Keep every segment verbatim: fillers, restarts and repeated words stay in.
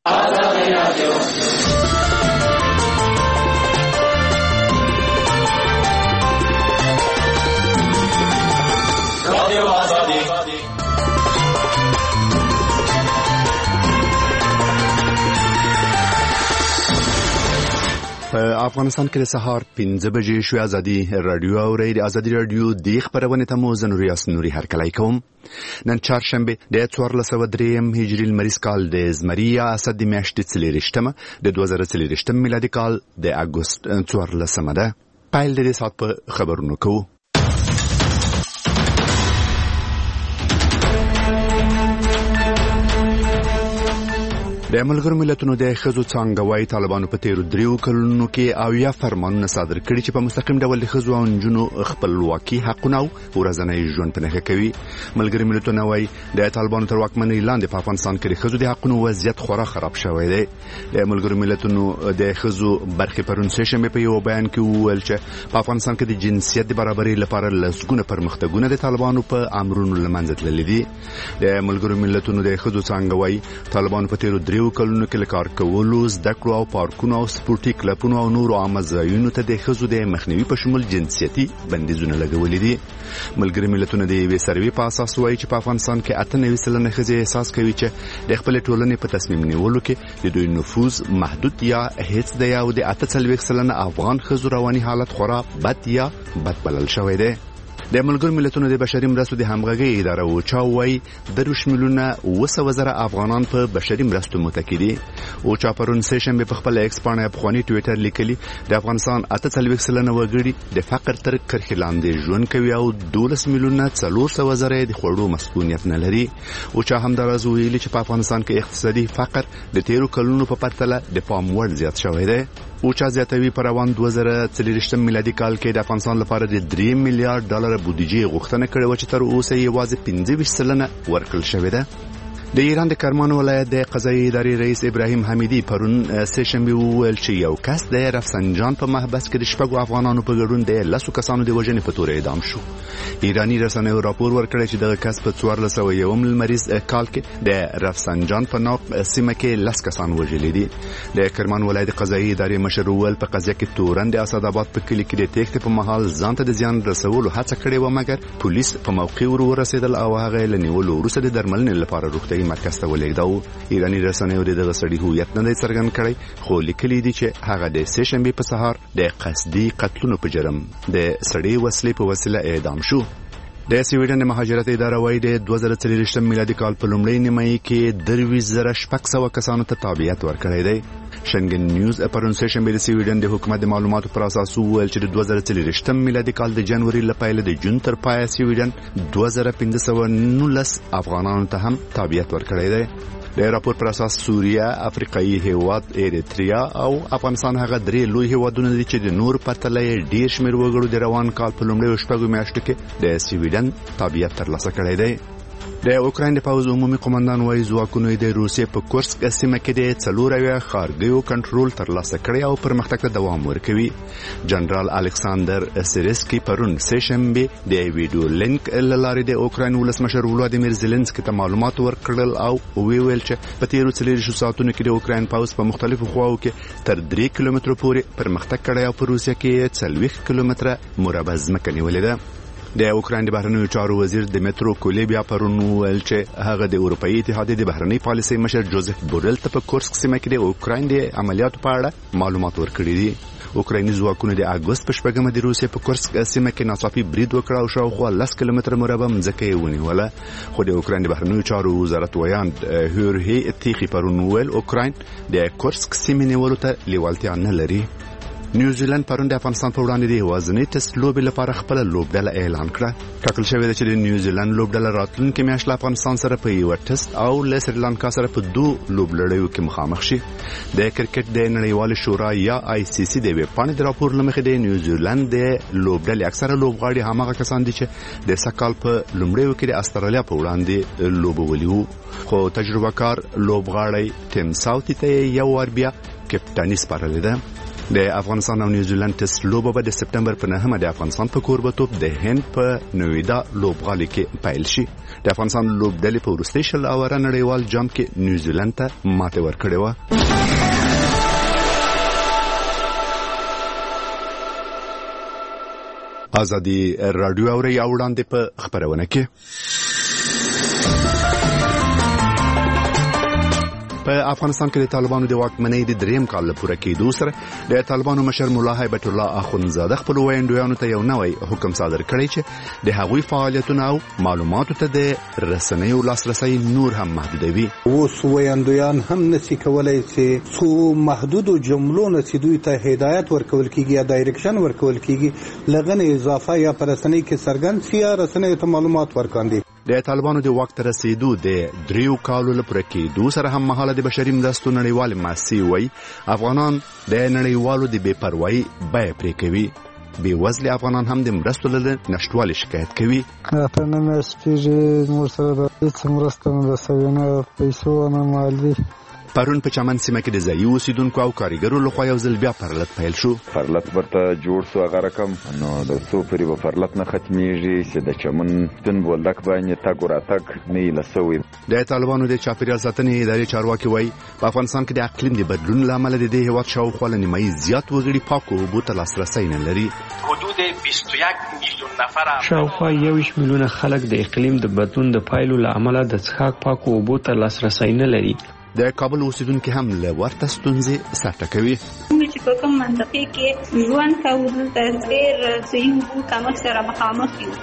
آزادی رادیو رادیو آزادی افغانستان کې د سهار پنځه بجې شوې. ازادي رادیو اورئ. د ازادي رادیو د خبرونه ته مو زنوري اسنوري هرکلی کوم. نن چهارشنبه د څوارلس سوه دریم هجري لمریز کال د زمري یا اسد د میاشتې څلېرویشتمه د دوه زره څلېرویشتم میلادي کال د اګوست څوارلسمه ده. پیل د دې ساعت په خبرونو کوو. د ملګرو ملتونو د ښځو څانګه وايي طالبانو په تیرو دریو کلونو کې اویا فرمانونه صادر کړي چې په مستقیم ډول د ښځو او نجونو خپلواکي حقونه او ورځنی ژوند په نښه کوي. ملګرو ملتونه وايي د طالبانو تر واکمنۍ لاندې په افغانستان کې د ښځو د حقونو وضعیت خورا خراب شوی دی. د ملګرو ملتونو د ښځو برخې پرون سهشنبه په یو بیان کې وویل چې په افغانستان کې د جنسیت د برابرۍ لپاره لسګونه پرمختګونه د طالبانو په امرونو له منځه تللي دي. د ملګرو ملتونو د ښځو څانګه وايي طالبانو په تیرو دریو کلونو کې لکار کولو زده کړو او پارکونو او سپورتي کلبونو او نورو عامه ځایونو ته د ښځو د مخنیوي په شمول جنسیتي بندیزونه لګولي دي. ملګري ملتونه د یوې سروې په اساس وایي چې په افغانستان کې اته نوي سلنه ښځې احساس کوي چې د خپلې ټولنې په تصمیم نیولو کې د دوی نفوذ محدود یا هیڅ دی او د اته څلوېښت سلنه افغان ښځو رواني حالت خورا بد یا بد بلل شوی دی. د ملګرو ملتونو د بشري مرستو د همغږۍ اداره اوچا وايي درویشت میلیونه اوه سوه زره افغانان په بشري مرستو متکي دي. اوچا پرون سهشنبه په خپل ایکس پاڼه افغاني ټویټر لیکلي د افغانستان اته څلوېښت سلنه وګړي د فقر تر کرښې لاندې ژوند کوي او دولس میلیونه څلور سوه زره د خوړو مسؤلیت نه لري. اوچا همداراز ویلي چې په افغانستان کې اقتصادي فقر د تیرو کلونو په پرتله د پام وړ زیات شوی دی. اوچا زیاتوي په روان دوه زره څلېرویشتم میلادي کال کې د افغانستان لپاره د درې میلیارډ ډالر بودیجې غوښتنه کړې و چې تر اوسه یوازې پنځه ویشت سلنه ورکړل شوې ده. د ایران د کرمان ولایت د قضایي ادارې رئیس ابراهیم حمیدي پرون سهشنبه وویل چې یو کس د رفسنجان په محبس کې د شپږو افغانانو په ګډون د لسو کسانو د وژنې په تور اعدام شو. ایراني رسنیو راپور ورکړی چې دغه کس په څوارلس سوه یوم لمریز کال کې د رفسنجان په ناق سیمه کې لس کسان وژلي دي. د کرمان ولایت قضایي ادارې مشر وویل په قضیه کې تورن د اسداباد په کلي کې د تېښتې په مهال ځان ته د زیان رسولو هڅه کړې وه مګر پولیس په موقع ور ورسېدل او هغه له نیولو وروسته د درملنې لپاره روغتیايي مرکز ته ولېږداوه. ایراني رسنیو د دغه سړي هویت نه دی څرګند کړی خو لیکلي دي چې هغه د سهشنبې په سهار د قصدي قتلونو په جرم د سړې وسلې په وسیله اعدام شو. د سویډن د مهاجرت اداره وايي د دوه زره څلېرویشتم میلادي کال په لومړۍ نیمایي کې درویشت زره شپږ سوه کسانو ته تابعیت ورکړی دی. شنګن نیوز پرون سهشنبه د سویډن د حکومت د معلوماتو پر اساس وویل چې د دوه زره څلېرویشتم میلادي کال د جنوري له پیله د جون تر پایه سویډن دوه زره پنځه سوه نولس افغانانو ته هم تابعیت ورکړی دی. د راپور پر اساس سوریه، افریقایي هیواد ایریتریا او افغانستان هغه درې لوی هیوادونه دي چې د نور پرتله ډیر شمېر وګړو د روان کال په لومړیو شپږو میاشتو کې د سویډن تابعیت ترلاسه کړی دی. د اوکراین د پوځ عمومي قومندان وايي ځواکونو د روسیې په کورسک سیمه کې د څلور اویا ښارګیو کنټرول ترلاسه کړی او پرمختګ ته دوام ورکوي. جنرال الکساندر سیرسکي پرون سهشنبه د ویډیو لینک له لارې د اوکراین ولسمشر ولادیمیر زيلنسکي ته معلومات ورکړل او ویل چې په تیرو څلېرویشتو ساعتونو کې د اوکراین پوځ په مختلفو خواو کې تر درې کیلومترو پورې پرمختګ کړی او په روسیه کې څلوېښت کیلومتره مربع ځمکه نیولې ده. د اوکراین د بهرنیو چارو وزیر دمیترو کولیبیا پرون ویل چې هغه د اروپאי اتحادیې د بهرنی پالیسۍ مشر جوزف بورل ته په کورسک سیمه کې د اوکراین د عملیاتو په اړه معلومات ورکړي دي. اوکرایني ځواکونو د اګوست په شپږمه د روسیې په کورسک سیمه کې ناڅاپي برید وکړ او شاوخوا لس کیلومتره مربع ځمکه یې ونیوله. خو د اوکراین د بهرنیو چارو وزارت ویاند هورهی تیخي پرون ویل اوکراین د کورسک سیمې نیولو ته لیوالتیا نه لري. نیوزیلند پرون د افغانستان په وړاندې د یوازینۍ ټیسټ لوبې لپاره خپل لوبډله اعلان کړه. ټاکل شوی دی چې د نیوزیلند لوبډله راتلونکي میاشت له افغانستان سره په یو ټیسټ او له سریلانکا سره په دوه لوبلړیو کې مخامخ شي. د کرکټ د نړیوال شورا یا آی سی سی د ویب پاڼې د راپور لمخې د نیوزیلند د لوبډلې اکثره لوبغاړي هماغه کسان دي چې د سکال په لومړیو کې د استرالیا په وړاندې لوبولي وو. خو تجربه کار لوبغاړی ټیم ساوث ته یو ور بیا کپټانی سپارلې ده. د افغانستان او نیوزیلند ټیسټ لوبه به د سپتمبر په نهمه د افغانستان په کوربتوب د هند په نویدا لوبغالي کې پیل شي. د افغانستان لوبډلې په وروستي شل اوره نړیوال جام کې نیوزیلند ته ماته ورکړې وه. ازادي رادیو اوري اوړاندې په خبرونه کې په افغانستان کې د طالبانو د واکمنۍ د دریم کال لپاره کېدو سره د طالبانو مشر مولا هیبت الله اخونزاده خپل ویاندویانو ته یو نوی حکم صادر کړی چې د هغوی فعالیتونه او معلوماتو ته د رسنیو لاسرسی نور هم محدودوي. اوس ویاندویان هم نشي کولای چې څو محدودو جملو نه چې دوی ته هدایت ورکول کیږي یا ډایرکشن ورکول کیږي لغنه اضافه یا پر رسنۍ کې څرګند شي یا رسنیو ته معلومات ورکاندي. د طالبانو د واک ته رسیدو د دریو کالو لپاره کېدو سره هم مهاله د بشري مرستو نړیوال مؤسسې وایي افغانان د نړیوالو د بې پروایي بیه پرې کوي. بې وزلي افغانان هم د مرستو له نشتوالي شکایت کوي. په نه میاشتېږي موږ سره هېڅ مرسته نه رسوي، نه پیسو نه مالي. پرون په چمن سیمه کې د ځایي اوسیدونکو او کارګرو لخوا یو ځل بیا پرلط پیل شو. پرلط ورته جوړ شو، هغه رقم نو د څو پورې به پرلط نه ختمیږي چې د چمن دن بولدک باندې تګ وراتګ نه ایله سوی. د طالبانو د چاپیریال ساتنې ادارې چارواکي وایي په افغانستان کې د اقلیم د بدلون له امله د دې هېواد شاوخوا له نیمایي زیات وګړي پاکو اوبو ته لاسرسی نه لري. حدود بیست و یک میلیون نفر شاوخوا یویشت میلیونه خلک د اقلیم د بدلون د پایلو له امله د څښاک پاکو اوبو ته لاسرسی نه لري. د کابل اوسیدونکو هم له ورته ستونزې سره کوي. چې په کوم منطقه کې ژوند کوو دلته ډېر ځینې اوبو کمښت سره مخامخ یو.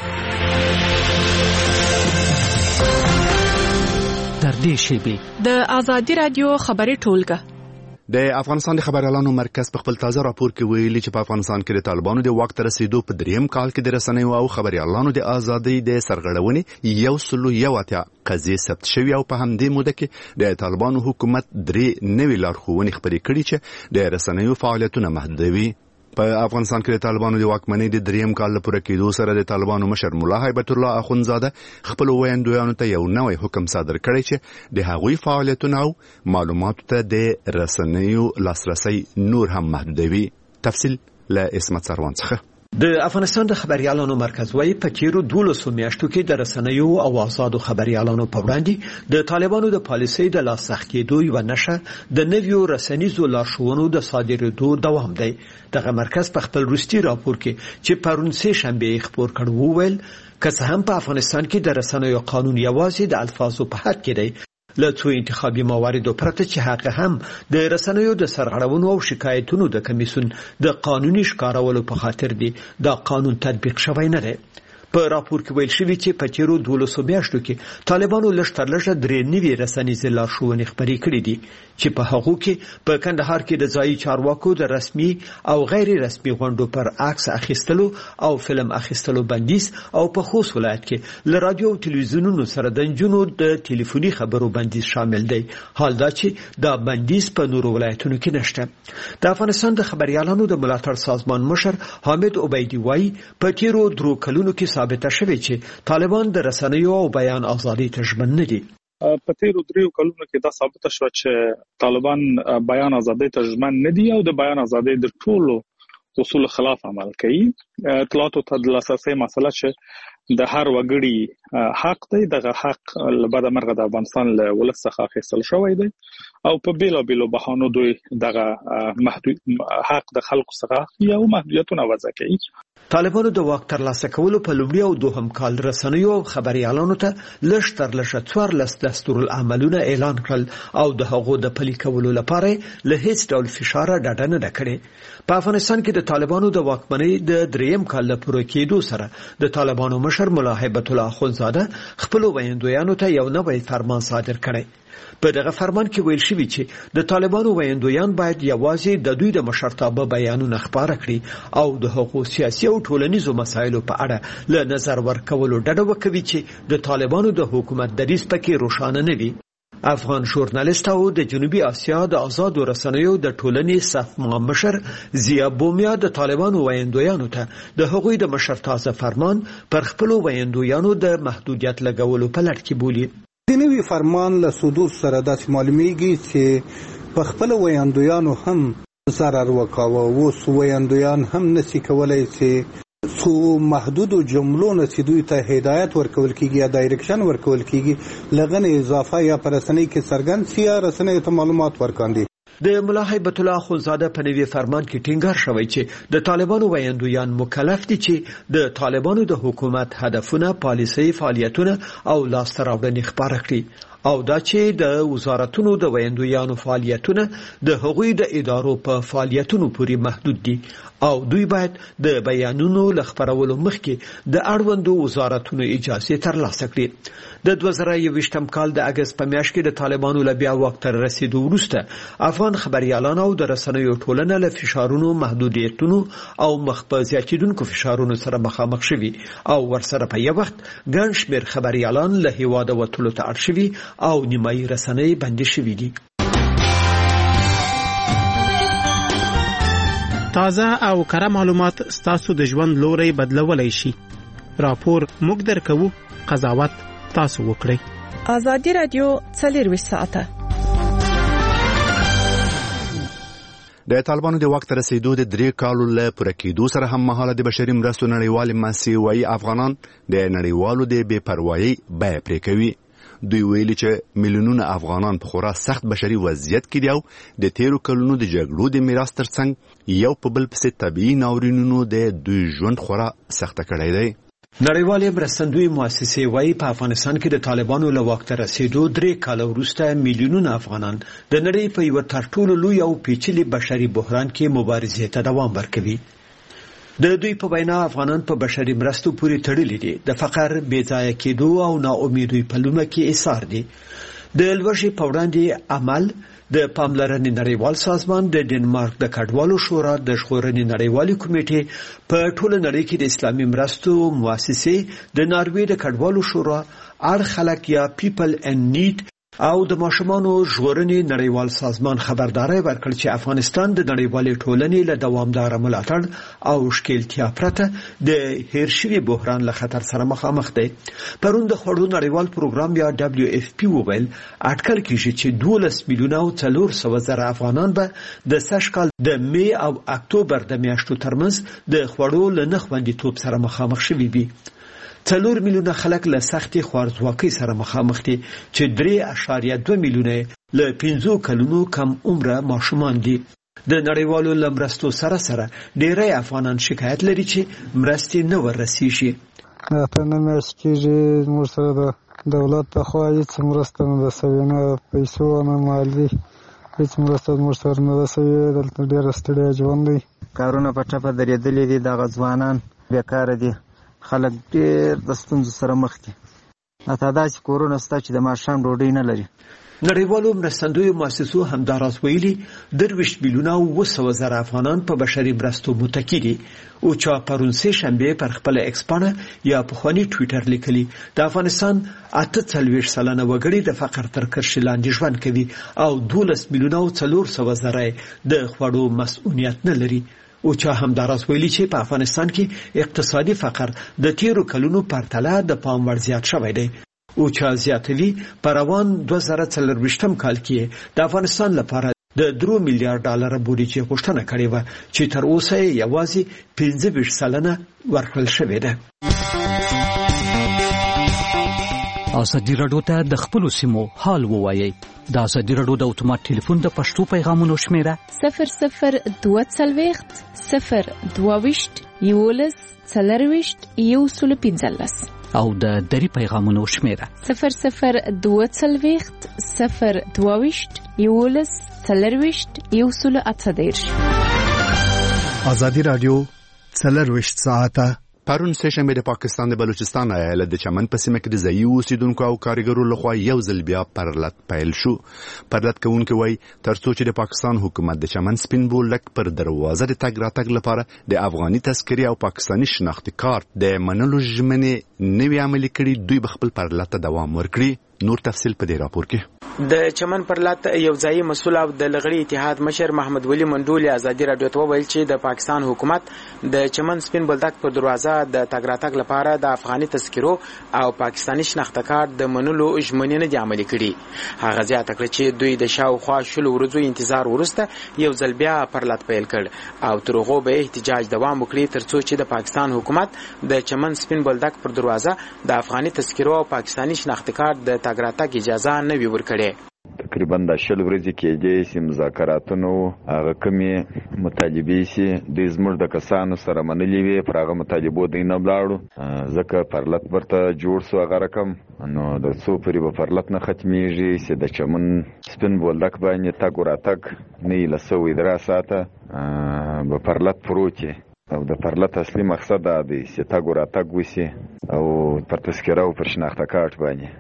در دې شیبې د ازادي رادیو خبري ټولګه د افغانستان د خبريالانو مرکز په خپل تازه راپور کې ویلي چې په افغانستان کې د طالبانو د واک ته رسیدو په دریم کال کې د رسنیو او خبريالانو د ازادۍ د سرغړونې یو سلو یو اتیا قضیې ثبت شوي او په همدې موده کې د طالبانو حکومت درې نوي لارښوونې خپرې کړي چې د رسنیو فعالیتونه محدودوي. په افغانستان کې د طالبانو د واکمنۍ د دریم کال لپاره کېدو سره د طالبانو مشر مولا هیبت الله اخونزاده خپل ویاندویانو ته یو نوی حکم صادر کړی چې د هغوی فعالیتونه او معلوماتو ته د رسنیو لاسرسی نور هم محدودوي. تفصیل له اسمت سروان څخه. د افغانستان د خبريالانو مرکز وايي په تیرو دولسو میاشتو کې د رسنیو او آزادو خبريالانو په وړاندې د طالبانو د پالیسۍ د لاسلیک کېدو یو نشه د نویو رسنیزو لارښوونو د صادرېدو دوام دی. دغه مرکز په خپل وروستي راپور کې چې پرون سه شنبه خبر کړ وویل که څه هم په افغانستان کې د رسنیو قانون یوازې د الفاظو په حد کې دی، له څو انتخابي مواردو پرته چې هغه هم د رسنیو د سرغړونو او شکایتونو د کمیسیون د قانوني ښکارولو په خاطر دی دا قانون تطبیق شوی نه دی. په راپور کې ویل شوی چې په تیرو دولسو میاشتو کې طالبانو لږ تر لږه درې نوي رسنیزې لارښوونې خپرې کړې دي چې په هغو کې په کندهار کې د ځایي چارواکو د رسمي او غیر رسمي غونډو پر عکس اخیستلو او فلم اخیستلو بندیز او په خوست ولایت کې له رادیو او تلویزیونونو سره د نجونو د ټلیفوني خبرو بندیز شامل دی، حال دا چې دا بندیز په نورو ولایتونو کې نشته. د افغانستان د خبريالانو د ملاتړ سازمان مشر حامد عبیدي وایي په تیرو درو کلونو کې ثابته شوې چې طالبان د رسنیو او بیان ازادي ته ژمن نه دي. په تیرو دریو کلونو کې دا ثابته شوه چې طالبان بیان ازادۍ ته ژمن نه دي او د بیان ازادۍ د ټولو اصول خلاف عمل کوي. اطلاعاتو ته د لاسرسي مسله چې د هر وګړي حق دی، دغه حق له بده مرغه د افغانستان له ولس څخه اخیستل شوی دی او په بیلابیلو بهانو دوی دغه محدود حق د خلکو څخه یو محدودیتونه وضع کوي. طالبانو د واک ترلاسه کولو په لومړي او دوهم کال رسنیو او خبريالانو ته لږ تر لږه څوارلس دستورالعملونه اعلان کړل او د هغو د پلي کولو لپاره له هیڅ ډول فشار ډډه نه کړې. په افغانستان کې د طالبانو د واکمنۍ د دریم کال لپاره کېدو سره د طالبانو مشر مولا هیبت الله اخونزاده خپل ویاندویانو ته یو نوی فرمان صادر کړی. په دغه فرمان کې ویل شوی چې د طالبانو ویاندویان باید یوازې د دوی د مشرتابه بیانونه خپاره کړي او د حقوقي سیاسي او ټولنیزو مسایلو په اړه له نظر ورکولو ډډه وکوي چې د طالبانو د حکومت دریځ پکې روښانه نه وي. افغان ژورنالیست او د جنوبي اسیا د آزادو رسنیو د ټولنې صف مشر زیا بومیا د طالبانو ویاندویانو ته د هغوی د مشرتازه فرمان پر خپل ویاندویانو د محدودیت لګولو په لړ کې بولي. د نوي فرمان له صدور سره داسې معلومیږي چې په خپل ویاندویانو هم ضرر وکاوه. اوس ویاندویان هم نسی کولای چې څو محدودو جملو نه چې دوی ته هدایت ورکول کیږي یا ډایرکشن ورکول کیږي لغنه اضافه یا پر رسنۍ کې څرګند سی رسنۍ ته معلومات ورکاندي. د ملا هیبت الله خونزاده په نوي فرمان کې ټینګار شوی چې د طالبانو ویاندویان مکلف دي چې د طالبانو د حکومت هدفونه، پالیسي، فعالیتونه او لاسته راوړنې خبره کړي او دا چې د وزارتونو د ویاندویانو فعالیتونه د هغوی د ادارو په فعالیتونو پورې محدود دي او دوی باید د بیانونو لخبرولو مخکې د اړوندو وزارتونو اجازه ترلاسه کړي. د دوه زره یوویشتم کال د اگست په میاشت کې د طالبانو له بیا واک ته رسیدو وروسته افغان خبريالان او د رسنیو ټولنه له فشارونو، محدودیتونو او مخ په زیاتیدونکو فشارونو سره مخامخ شوي او ورسره په یو وخت ګڼ شمېر خبريالان له هیواده وتلو ته اړ شوي او نیمایي رسنۍ بندي شوي دي. تازه او کره معلومات ستاسو د ژوند لوري بدلولای شي. راپور موږ درکوو، قضاوت تاسو وکړئ. ازادي رادیو څلور ساعته. د طالبانو د وخت رسیدو د درې کالو له پوره کېدو سره هم مهاله د بشري مرستو نړیوال مسیوي افغانان د نړیوالو د بې پروايي بیه پرې کوي. دوی ویلي چې میلیونونه افغانان په خورا سخت بشري وضعیت کې دي او د تیرو کلونو د جګړو د میراث ترڅنګ یو په بل پسې طبیعي ناورینونو د دوی ژوند خورا سخته کړی دی. نړیوالې مرستندوی مؤسسې وايي په افغانستان کې د طالبانو له وخت رسیدو درې کال وروسته میلیونونه افغانان د نړۍ په یو تر ټولو لوی او پیچلي بشري بحران کې مبارزې ته دوام ورکوي. د دوی په وینا افغانان په بشري مرستو پورې تړلي دي، د فقر، بې ځایه کېدو او ناامیدۍ په لومه کې ایثار دي. د لوږې په وړاندې عمل د پاملرنې نړیوال سازمان، د ډنمارک د کډوالو شورا، د ژغورنې نړیوالې کمیټې، په ټوله نړۍ کې د اسلامي مرستو مؤسسې، د ناروې د کډوالو شورا، اړ خلک یا پیپل ان نیډ او د ماشومانو ژغورنې نړیوال سازمان خبرداري ورکړ چې افغانستان د نړیوالې ټولنې له دوامدار ملاتړ او ښکېلتیا پرته د هیر شوي بحران له خطر سره مخامخ دی. پرون د خوړو نړیوال پروګرام یا دبليو اف پی وویل اټکل کیږي چې دولس میلیونه او څلور سوه زره افغانان به د سږ کال د می او اکتوبر د میاشتو ترمنځ د خوړو له نه خوندیتوب سره مخامخ شوي وي. څلور میلیونه خلک له سختې خوارځواکۍ سره مخامخ دي چې درې اعشاریه دوه میلیونه له پنځو کلونو کم عمره ماشومان دي. د نړیوالو له مرستو سره سره ډېری افغانان شکایت لري چې مرستې نه ورسیږي. په نه میاشت کېږي موږ سره د دولت لخوا هېڅ مرسته نه ده سوې، نه پیسو نه مالي هېڅ مرسته موږ سره نه ده سوې. دلته ډېره ستړیا ژوند دی، کارونه په ټپه درېدلي دي، دغه ځوانان بیکاره دي، خلک ډېر د ستونزو سره مخ دي. حتی داسې کورونه شته چې د ماښام ډوډۍ نه لري. نړیوالو مرستندویو مؤسسو همداراز ویلي درویشت میلیونه او اووه سوه زره افغانان په بشري مرستو متکي دي. اوچا پرون سه شنبه پر خپل ایکس پاڼه یا پخواني ټویټر لیکلي د افغانستان اته څلوېښت سلنه وګړي د فقر تر کرښې لاندې ژوند کوي او دولس میلیونه او څلور سوه زره د خوړو مسؤلیت نه لري. او چا همداراز ویلي چې په افغانستان کې اقتصادي فقر د تیرو کلونو پرتله د پام وړ زیات شوی دی. او چا زیاتوي په روان دوه زره څلرویشتم کال کې د افغانستان لپاره د درو میلیارډ ډالر بودیجې غوښتنه کړې وه چې تر اوسه یې یوازې پنځه ویشت سلنه ورکړل شوې ده. ازادي راډیو ته د خپلو سیمو حال ووایئ. د ازادي راډیو د اتومات ټلیفون د پښتو پیغامونو شمیره صفر صفر دوه څلوېښت صفر دوه ویشت یولس څلرویشت یو سل پنځلس او د دری پیغامونو شمیره صفر صفر دوه څلوېښت صفر دوه ویشت یولس څلرویشت یو سل اته دېرش. ازادي راډیو څلرویشت ساعته. پرون سه شنبه د پاکستان د بلوچستان ایالت د چمن په سیمه کې د ځایي اوسیدونکو او کارګرو لخوا یو ځل بیا پرلط پیل شو. پرلط کوونکي وایي ترڅو چې د پاکستان حکومت د چمن سپین بولدک پر دروازه د تګ راتګ لپاره د افغاني تذکرې او پاکستاني شناختی کارت د منلو ژمنې نوي عملي کړي، دوی به خپل پرلط ته دوام ورکړي. نور تفصیل په دې راپور کې. د چمن پر لات یو ځای مسول او د لغړی اتحاد مشر محمد ولی منډول ازادي رادیو ته ویل چې د پاکستان حکومت د چمن سپین بولدک پر دروازه د تګ راتګ لپاره د افغاني تذکرو او پاکستاني شناخته کارت د منلو ژمنې نه دي عملي کړي. هغه زیاته کړه چې دوی د شاوخوا شلو ورځو انتظار ورسته یو ځل بیا پر لات پیل کړ او تر هغه به احتجاج دوام وکړي ترڅو چې د پاکستان حکومت د چمن سپین بولدک پر دروازه د افغاني تذکرو او پاکستاني شناخته کارت د تګ راتګ اجازه نه وي ورکړي. تقریبا د شل ورځې کېږي چې مذاکراتونو هغه کمې مطالبې چې د زموږ د کسانو سره منلې وي پر هغه مطالبو دوی نه ولاړو ځکه پرلط ورته جوړ سو هغه رقم نو د څو پورې به پرلط نه ختمیږي چې د چمن سپین بولدک باندې تګ وراتګ نه له سوي درا ساعته به پرلط پروت او د پرلط اصلي مقصد دا دی چې تګ وراتګ وشي او پر تذکره او پر شناخته کارت باندې.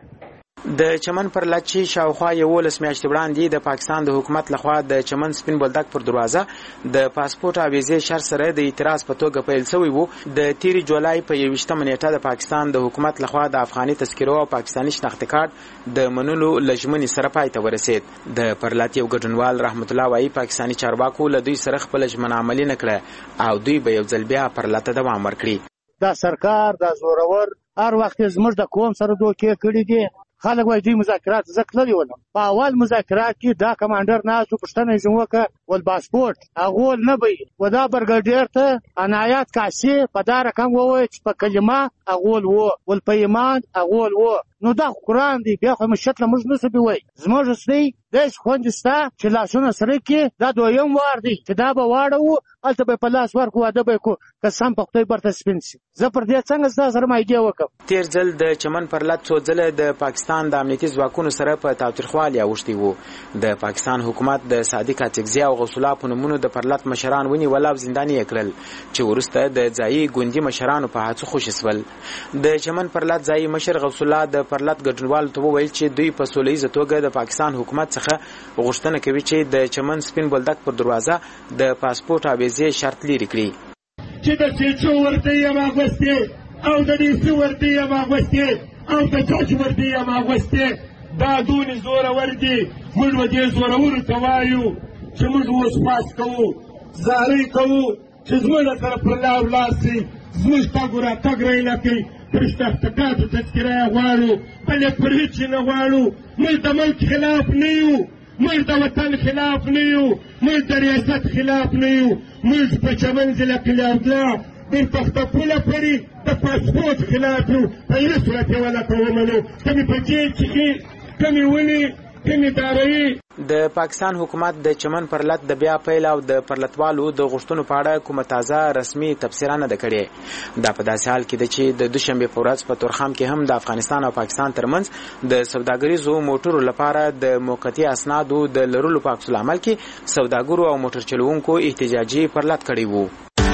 د چمن پر لات چې شاوخوا یولس میاشتې وړاندې د پاکستان د حکومت لخوا د چمن سپین بولدک پر دروازه د پاسپورت او ویزې شرط سره د اعتراض په توګه پیل شوی وو. د تیری جولای په یوویشتمه نیټه د پاکستان د حکومت لخوا د افغاني تذکرو او پاکستاني شناخته کارت د منلو لژمنې سره پای ته ورسید. د پرلات یو ګډونوال رحمت الله وایي پاکستاني چارواکو له دوی سره خپل ژمنه عملي نه کړه او دوی به یو ځل بیا پرلات دوام ورکړي. دا سرکار دا زورور هر وخت زموږ د قوم سره دوکې کړي دي. خلک وایي دوی مذاکرات زه تللی ولم په اول مذاکرات کې دا کمانډر ناست و پوښتنه یې ځینې وکړه ول پاسپورټ هغول نه به و دا برګډیر ته عنایت کاسې په دا رقم ووایه چې په کلمه هغول و ول په ایمان هغول و نو دا قرآن دی بیا خو مشت له موږ نسو بوي زموږ سړي داسې خوندې ستا چې لاسونه سره کې دا دویم وار دی چې دا به واړو هلته به په لاس ورکړو واده به یې کړو که سم په خدای برته سپین شي. زه پر دې څنګه ستا سره مایګې وکړم. تېر ځل د چمن پر لات څو ځله د پاکستان د امنیتي ځواکونو سره په تاوتریخوالي اوښتي وو. د پاکستان حکومت د صادق اڅکزي او غوث الله په نومونو د پرلط مشران ونیول او زنداني یې کړل چې وروسته د ځایي ګوندي مشرانو په هڅو خوشي شول. د چمن پر لات ځایي مشر غوث الله د پرلط ګډونوالو ته وویل چې دوی په سوله ییزه توګه د پاکستان حکومت څخه غوښتنه کوي چې د چمن سپین بولدک پر دروازه د پاسپورت او ویزې شرط لرې کړي. چې د سیچو ورته یې هم اغوستې او د ډیسي ورته یې هم اغوستې او د جج ورته یې هم اغوستې دا دونې زورور دي. موږ به دې زورورو ته وایو چې موږ اوس پاس کوو زارۍ کوو چې زموږ سره پر لار ولاړ شي زموږ تګ راتګ رایله کوي پر شناخته کارتو تذکره یې غواړو بلې پر هېڅ نه غواړو. موږ د ملک خلاف نه یو موږ د وطن خلاف نه یو موږ د ریاست خلاف نه یو موږ په چمن ضلع قلیعهالله د پختپوله پورې د پاسپورت خلاف یو په هېڅ صورت یې ولته ومنو. کمې پکې څښي کمې ونې کمې داروي. د پاکستان حکومت د چمن پر لات د بیا پیل او د پرلطوالو د غوښتنو په اړه کومه تازه رسمي تبصره نه ده کړې. دا په داسې حال کې ده چې د دوشنبې په ورځ په تورخم کې هم د افغانستان او پاکستان ترمنځ د سوداګریزو موټرو لپاره د موقتي اسنادو د لرلو په عکس العمل کې سوداګرو او موټر چلوونکو احتجاجي پرلط کړی وو.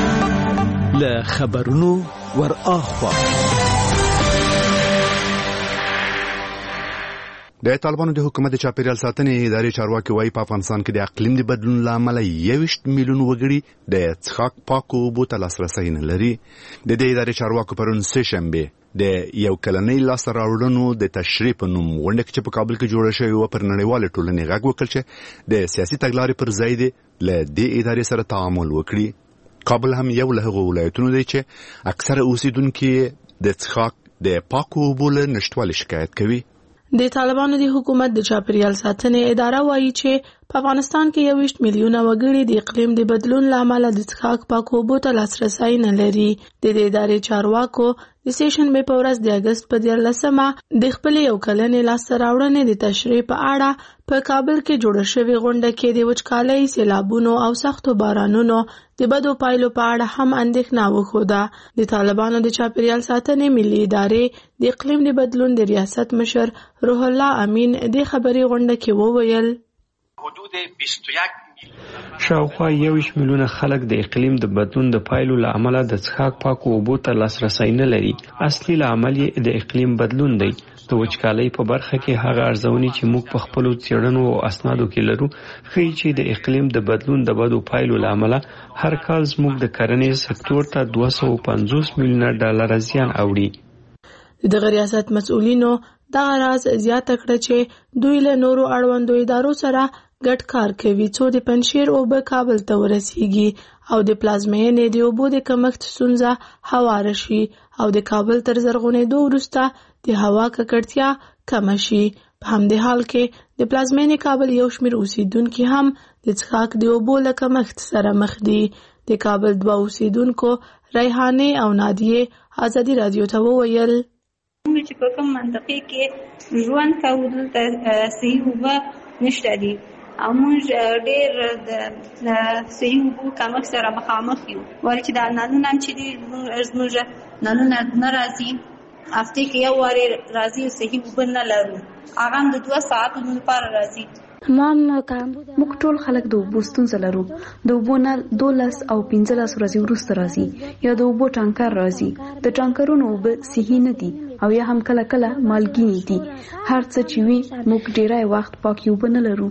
له خبرونو ور اخوا د طالبانو د حکومت د چاپیریال ساتنې ادارې چارواکي وایي په افغانستان کې د اقلیم د بدلون له امله یوویشت میلیون وګړي د څښاک پاکو اوبو ته لاسرسی نه لري. د دې ادارې چارواکو پرون سه شنبه د یو کلنۍ لاسته راوړنو د تشریح په نوم غونډه چې په کابل کې جوړه شوې وه پر نړیواله ټولنې غږ وکړ چې د سیاسي تګلارې پر ځای دې له دې ادارې سره تعامل وکړي. کابل هم یو له هغو ولایتونو دی چې اکثره اوسیدونکي د څښاک د پاکو اوبو له نشتوالي شکایت کوي. د طالبانو د حکومت د چاپیریال ساتنې اداره وایي چې په افغانستان کې یوویشت میلیونه وګړي د اقلیم د بدلون له امله د څښاک پاکو اوبو ته لاسرسی نه لري. د دې ادارې چارواکو د سه شنبې په ورځ د اګست په دیارلسمه د خپلې یو کلنې لاسته راوړنې د تشریح په اړه په کابل کې جوړه شوې غونډه کې د وچکالۍ، سیلابونو او سختو بارانونو د بدو پایلو په اړه هم اندېښنه وښوده. د طالبانو د چاپیریال ساتنې ملي ادارې د اقلیم د بدلون د ریاست مشر روح الله امین د خبري غونډه کې وویل حدود بیست و یک شاوخوا یوویشت میلیونه خلک د اقلیم د بدلون د پایلو له امله د څښاک پاکو اوبو ته لاسرسی نه لري. اصلي لامل یې د اقلیم بدلون دی. د وچکالۍ په برخه کې هغه ارزونې چې موږ په خپلو څېړنو او اسنادو کې لرو ښیي چې د اقلیم د بدلون د بدو پایلو له امله هر کال زموږ د کرنې سکتور ته دوه سوه پنځوس میلیونه ډالره زیان اوړي. د ریاست مسؤلینو دغه راز زیاته کړه چې دوی له نورو اړوندو ادارو سره ګډ کار کوي څو د پنجشیر اوبه کابل ته ورسیږي او د پلازمینې د اوبو د کمښت ستونزه هواره شي او د کابل تر زرغونېدو وروسته د هوا ککړتیا کمه شي. په همدې حال کې د پلازمینې کابل یو شمېر اوسیدونکي هم د څښاک د اوبو له کمښت سره مخ دي. د کابل دوه اوسیدونکو ریحانې او نادیې ازادي راډیو ته وویل موږ چې په کوم منطقې کې ژوند کوو دلته صحي اوبه نشته دي او موږ ډېر د صحي اوبو کمښت سره مخامخ یو ولې چې دا نلونه هم چې دي زموږ نلونه نه راځي هفتې کې یو وارې راځي صحي اوبه نه لرو هغه هم د دوه ساعتونو لپاره راځي. موږ ټول خلک د اوبو ستونزه لرو. د اوبو نل دولس او پنځلس ورځې وروسته راځي یا د اوبو ټانکر راځي. د ټانکرونو اوبه صحي نه دي او یا هم کله کله مالګینې دي. هر څه چې وي موږ ډیری وخت پاکې اوبه نه لرو.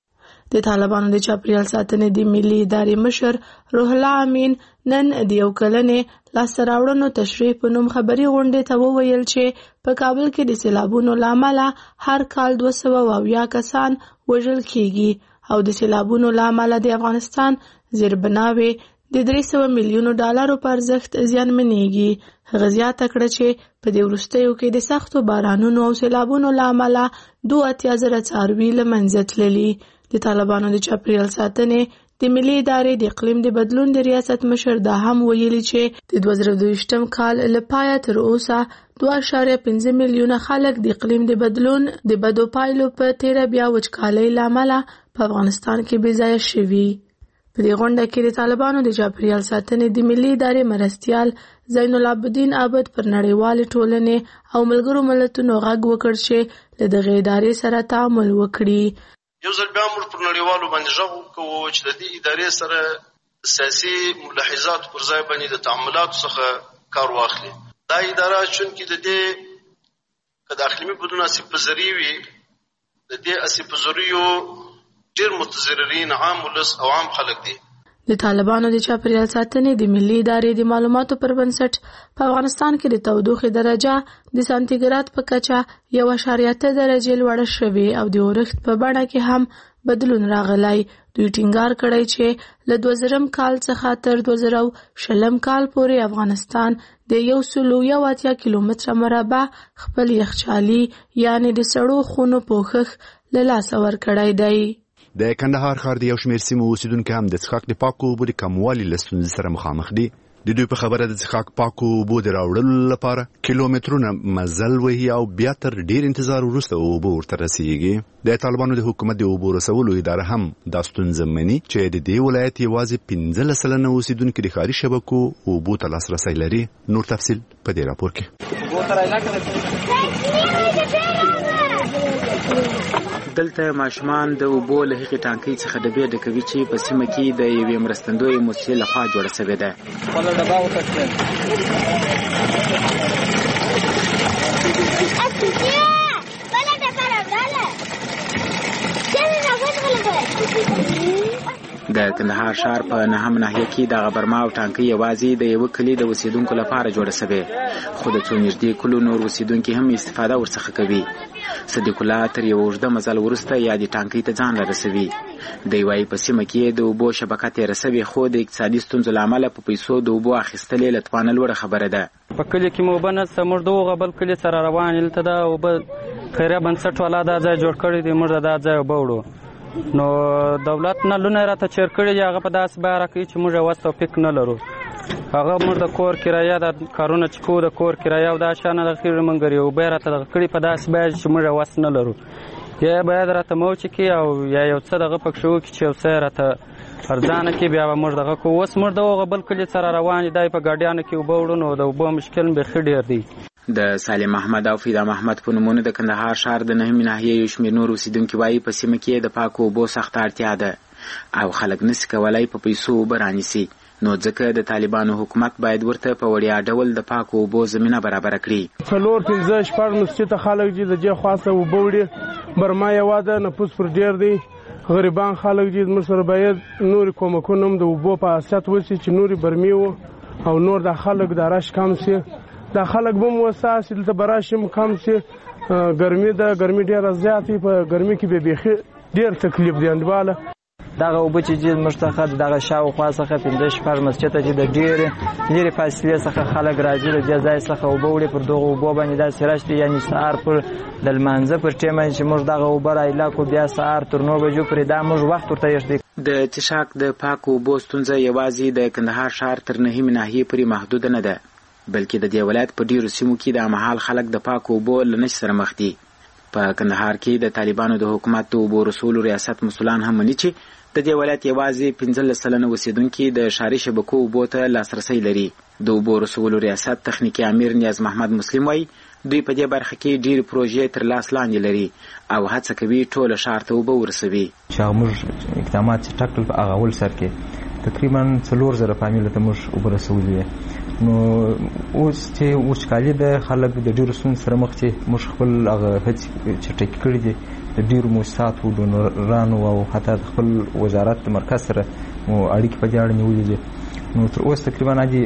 د طالبانو د چاپریال ساتنې د ملي ادارې مشر روح الله امین نن د یو کلنې لاسته راوړنو تشریح په نوم خبري غونډې ته وویل چې په کابل کې د سیلابونو له امله هر کال دوه سوه اویا کسان وژل کیږي او د سیلابونو له امله د افغانستان زیربناوې د درې سوه میلیونو ډالرو په ارزښت زیانمنېږي. هغه زیاته کړه چې په دې وروستیو کې د سختو بارانونو او سیلابونو له امله دوه اتیا زره څاروي له منځه تللي. د طالبانو د چاپریال ساتنې د ملي ادارې د اقلیم د بدلون د ریاست مشر دا هم ویلي چې د دوه زره دویشتم کال له پایه تر اوسه دوه اعشاریه پنځه میلیونه خلک د اقلیم د بدلون د بدو پایلو په تیره بیا وچکالۍ له امله په افغانستان کې بې ځایه شوي. په دې غونډه کې د طالبانو د چاپریال ساتنې د ملي ادارې مرستیال زین العابدین عابد پر نړیوالې ټولنې او ملګرو ملتونو غږ وکړ چې له دغې ادارې سره تعامل وکړي. یو ځل بیا موږ پر نړیوالو باندې غږ وکړو چې د دې ادارې سره سیاسي ملاحظات پر ځای باندې د تعاملاتو څخه کار واخلي. دا اداره چونکې د دې که د اقلیمي بدلون اسیب پذیري وي د دې اسیب پذیریو ډېر متضررین عام ولس او عام خلک دي. د طالبانو د چاپریال ساتنې د ملي ادارې د معلوماتو پر بنسټ په افغانستان کې د تودوخې درجه د سانتیګراد په کچه یو اعشاریه اته درجې لوړه شوې او د اورښت په بڼه کې هم بدلون راغلی. دوی ټینګار کړی چې له دوه زرم کال څخه تر دوه زره شلم کال پورې افغانستان د یو سلو یو اتیا کیلومتره مربع خپل یخچالي یعنې د سړو خونو پوښښ له لاسه ورکړی دی. د کندهار ښار د یو شمېر سیمو اوسیدونکي هم د څښاک د پاکو اوبو د کموالي له ستونزې سره مخامخ دي. د دوی په خبره د څښاک پاکو اوبو د راوړلو لپاره کیلومترونه مزل وهي او بیا تر ډیر انتظار وروسته اوبه ورته رسیږي. د طالبانو د حکومت د اوبو رسولو اداره هم دا ستونزه مني چې د دې ولایت یوازې پنځلس سلنه اوسیدونکي د ښاري شبکو اوبو ته لاسرسی لري. نور تفصیل په دې راپور کې. دلته ماشومان د اوبو له هغې ټانکۍ څخه ډبې ډکوي چې په سیمه کې د یوې مرستندویې مؤسسې لخوا جوړه شوې ده. د کندهار ښار په نهم ناحیه کې د غبرما او ټانکۍ یوازې د یوه کلي د اوسیدونکو لپاره جوړه شوې، خو د څو نږدې کلو نور اوسیدونکي هم استفاده ورڅخه کوي. صدیق الله تر یو اوږده مزل وروسته یادې ټانکۍ ته ځان رسوي. دی وایي په سیمه کې د اوبو شبکه تېره شوې، خو د اقتصادي ستونزو له امله په پیسو د اوبو اخیستل یې له توانه لوړه خبره ده. په کلي کې مو اوبه نشته، موږ د هغه بل کلي سره روان یو. دلته دا اوبه خیریه بنسټ والا دا ځای جوړ کړی دی، موږ دا ځای اوبه وړو. نو دولت نلونه راته چیر کړي دي، هغه په داسې بیه راکوي چې موږ وس توفیق نه لرو. هغه موږ د کور کرایه د کارونه چې کوو د کور کرایه او دا شیان دغه خېږي موږ یې اوبه راته دغه کړي په داسې بیه چې موږ وس نه لرو. یا باید راته موچ کړي او یا یو څه دغه پکښې وکړي چې یو څه راته ارزانه کړي، بیا به موږ دغه کوو. اوس موږ د هغه بل کلي سره روان یو، دا په ګاډیانو کې اوبه وړو، نو د اوبو مشکل بیخي ډېر دی. د سالم احمد او فیدا محمد په نومونو د کندهار ښار د نهمې ناحیې یو شمېر نور اوسیدونکي وایي په سیمه کې د پاکو اوبو سخته اړتیا ده او خلک نسي کولی په پیسو اوبه رانیسي، نو ځکه د طالبانو حکومت باید ورته په وړیا ډول د پاکو اوبو زمینه برابره کړي. څلور پنځه شپږ مسجد خلک دي د دې خواصه اوبه وړي. برما یواده نفوس پر ډېر دی، غریبان خلک دي. موږ سره باید نورې کومکونه هم د اوبو په اساس وشي چې نورې برمې و او نور د خلک د رش کم شي. دا خلک به مو وساسي دلته براشي هم کم شي ګرمي ده ګرمي ډېره زیاتې په ګرمي کې به بیخي ډېر تکلیف دی انډیواله دغه اوبه چې جز موږ څخه دغه شاوخوا څخه پنځه شپږ مسجد ته چې د ډېرې لرې فاصلې څخه خلک راځي له دې ځای څخه اوبه وړي پر دغو اوبو باندې داسې رش دي یعنې سهار پر د لمانځه پر ټیم باندې چې موږ دغه اوبه رایلا کړو بیا سهار تر نو بجو پورې دا موږ وخت ورته ایږدي. د څښاک د پاکو اوبو ستونزه یوازې د کندهار ښار تر نهمې ناحیې پورې محدوده نه ده بلکې د دې ولایت په ډېرو سیمو کې د مهال خلک د پاکو اوبو له نشت سره مخ دي. په کندهار کې د طالبانو د حکومت د اوبو رسولو ریاست مسؤلان هم مني چې د دې ولایت یوازې پنځلس سلنه اوسیدونکي د ښاري شبکو اوبو ته لاسرسی لري. د اوبو رسولو ریاست تخنیکي امیر نیاز محمد مسلم وایي دوی په دې برخه کې ډېرې پروژې تر لاس لاندې لري او هڅه کوي ټوله ښار ته اوبه ورسوي. چې هغه موږ اقدامات چې ټاکل په هغه اول سر کې تقریبا څلور زره فامیلو ته موږ اوبه رسولي دي. نو اوس چې وچکالي د خلک د ډېرو ستونزو سره مخ چې موږ خپل هغه هڅې چټکې کړي دي د ډېرو مؤسساتو ډونرانو او حتی د خپل وزارت د مرکز سره مو اړیکې په دې اړه نیولې دي. نو تر اوسه تقریبا عادي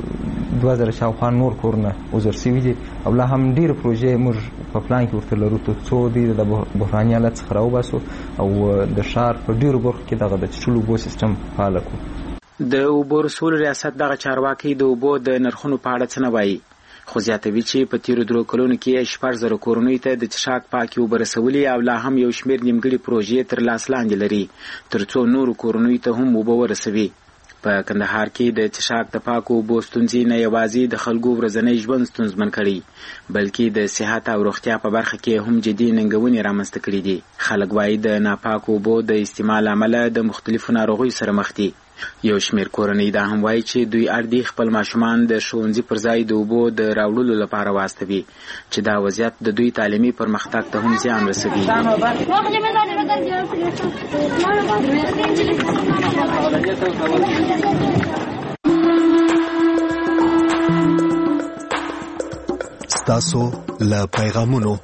دوه زره شاوخوا نور کورونه وزر سوي دي او لا هم ډېرې پروژې موږ په پلان کې ورته لرو تر څو دوی د بحراني حالت څخه راوباسو او د ښار په ډېرو برخو کې دغه د څښلو اوبو سیستم فعاله کړو. د اوبو رسول ریاست دغه چارواکي د اوبو د نرخونو په اړه څه نه وایي خو زیاتوي چې په تیرو درو کلونو کې شپږ زره کورنیو ته د څښاک پاکې اوبه رسولي او لا هم یو شمېر نیمګړې پروژې تر لاس لاندې لري تر څو نورو کورنیو ته هم اوبه ورسوي. په کندهار کې د څښاک د پاکو اوبو ستونزې نه یوازې د خلکو ورځنی ژوند ستونزمن کړي بلکې د صحت او روغتیا په برخه کې هم جدي ننګونې رامنځته کړي دي. خلک وایي د ناپاکو اوبو د استعمال امله د مختلفو ناروغیو سره مخ دي. یو شمېر کورنۍ دا هم وایي چې دوی اړ دي خپل ماشومان د ښوونځي پر ځای د اوبو د راوړلو لپاره واستوي چې دا وضعیت د دوی تعلیمي پرمختګ ته هم زیان رسوي. ستاسو له پیغامونو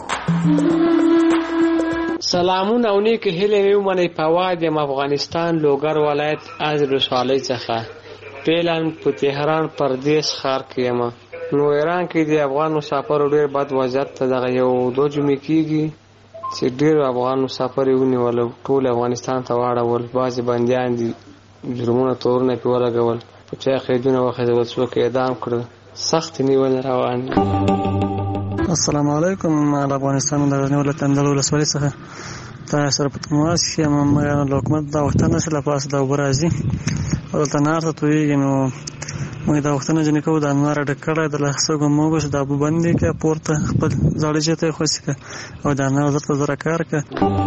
سلامونه او نیک هیلې مې ومنئ په واد یم افغانستان لوګر ولایت از ولسوالۍ څخه پیلان په تهران پردیس ښار کې یم. نو ایران کې د افغان مسافرو ډېر بد وضعیت ته دغه یو دو جمعې کېږي چې ډېر افغان مسافر یې ونیول ټول افغانستان ته واړول. بعضې بندیان دي جرمونه تورونه پرې ولګول په چا قیدونه وخېدول څوک اعدام کړل سخت نیولې روان دي. السلام علیکم. ما د افغانستان د غزنی ولایت اندل ولسوالۍ څخه تاسو سره په تماس کې یم. موږ د حکومت دا وختونه چې له پاسه د اوبه راځي او دلته نار ته تویېږي نو موږ دا وختونه ځینې کوو د ناره ډک کړی د لاسو موږ چې د اوبه بندې کړه پورته خپل زاړه جې ته یې خوسي کړه او د نار زر په زره کار کړه.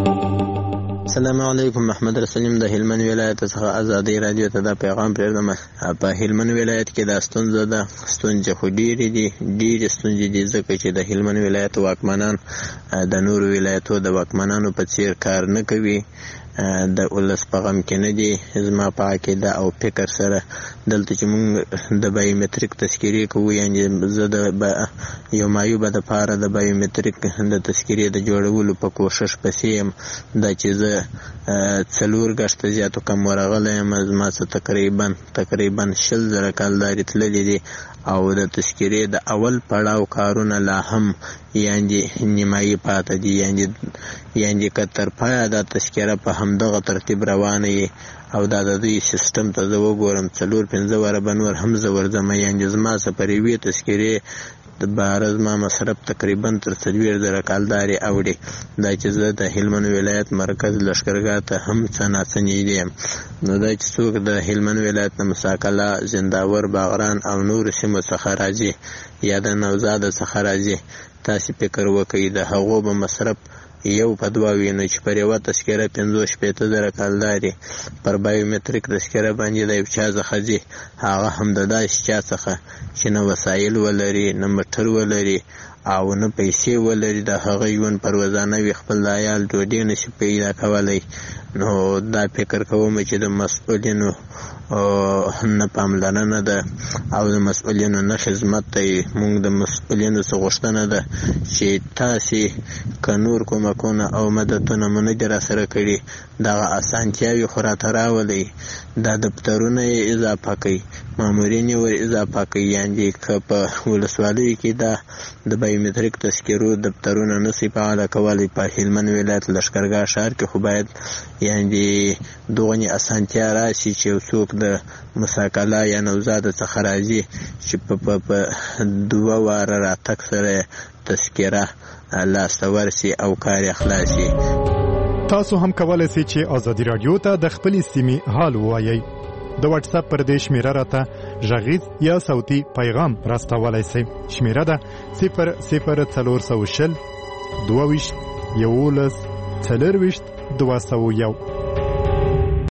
السلام علیکم. محمد رسولیم د هلمند ولایت څخه ازادي رادیو ته دا پیغام پرېږدم. په هلمند ولایت کې دا ستونزه ده ستونزې خو ډېرې دي ډېرې ستونزې دي ځکه چې د هلمند ولایت واکمنان د نورو ولایتو د واکمنانو په څیر کار نه کوي د ولس په غم کې نه دي. زما په عقیده او فکر سره دلته چې موږ د بایومتریک تذکیرې کوو یعنې زه د یو معیوبه دپاره د بایومتریک د تذکیرې د جوړولو په کوښښ پسې یم. دا چې زه څلور ګشته زیاتو کم ورغلی یم زما څه تقریبا تقریبا شل زره کالدارې تللي دي او د تذکیرې د اول پړاو کارونه لا هم یعنې نیمایي پاته دي یعنې یعنې که تر پایه دا تذکیره په همدغه ترتیب روانه وي او دا د دوی سیستم ته زه وګورم څلور پنځه واره به نور هم زه ورځم یعنې زما څه پر یوې تذکیرې د بهره زما مصرف تقریبا تر څلوېښت زره کالدارې اوړي. دا چې زه د هلمند ولایت مرکز لښکرګاه ته هم څه ناڅه نږدې یم. نو دا چې څوک د هلمند ولایت د مساکله زنداور باغران او نورو سیمو څخه راځي یا د نوزاده څخه راځي تاسې فکر وکړئ د هغو به مصرف یو په دوه وي نو چې پر یوه تذکیره پنځوس شپېته زره کالدارې پر بایومتریک تذکیره باندې د یو چا څخه ځي هغه هم د داسې چا څخه چې نه وسایل ولري نه موټر ولري او نه پیسې ولري د هغه ژوند پر روزانه وي خپل د عیال ډوډۍ نشي پیدا کولی. نو دا فکر کوم چې د مسؤلینو نه پاملرنه ده او د مسؤلینو نه خدمت دی. موږ د مسؤلینو څخه غوښتنه ده چې تاسې که نور کومکونه او مددونه مو نه دي راسره کړي دغه اسانتیاوې خو راته راولئ دا دفترونه یې اضافه کوئ مامورین ور اضافه کوي. یعنې که په ولسوالیو کې دا د بایومتریک تذکرو دفترونه نشي فعاله کولی په هلمند ولایت لښکرګاه ښار کې، خو باید یعنې دغه اسانتیا راشي چې یو څوک د مساکله یا نوزاد څخه راځي چې په دوه واره راتګ سره تذکره لاسته ورسي او کار یې خلاص شي. تاسو هم کولای شئ چې ازادي رادیو ته د خپلې سیمې حال ووایئ. د واتس اپ پر دې شمیره راته غږیز یا صوتي پیغام راستولی شئ. شمیره ده صفر صفر څلور سوه شل دوه ویشت یولس څلور ویشت دوه سوه یو.